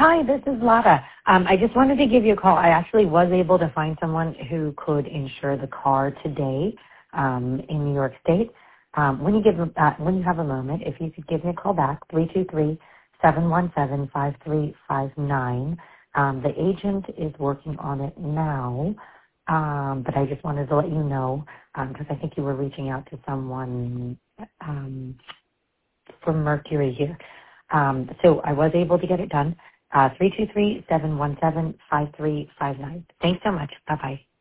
Hi, this is Lara. I just wanted to give you a call. I actually was able to find someone who could insure the car today in New York State. When you have a moment, if you could give me a call back, 323-717-5359. The agent is working on it now, but I just wanted to let you know because I think you were reaching out to someone from Mercury here. So I was able to get it done. 323-717-5359. Thanks so much. Bye-bye.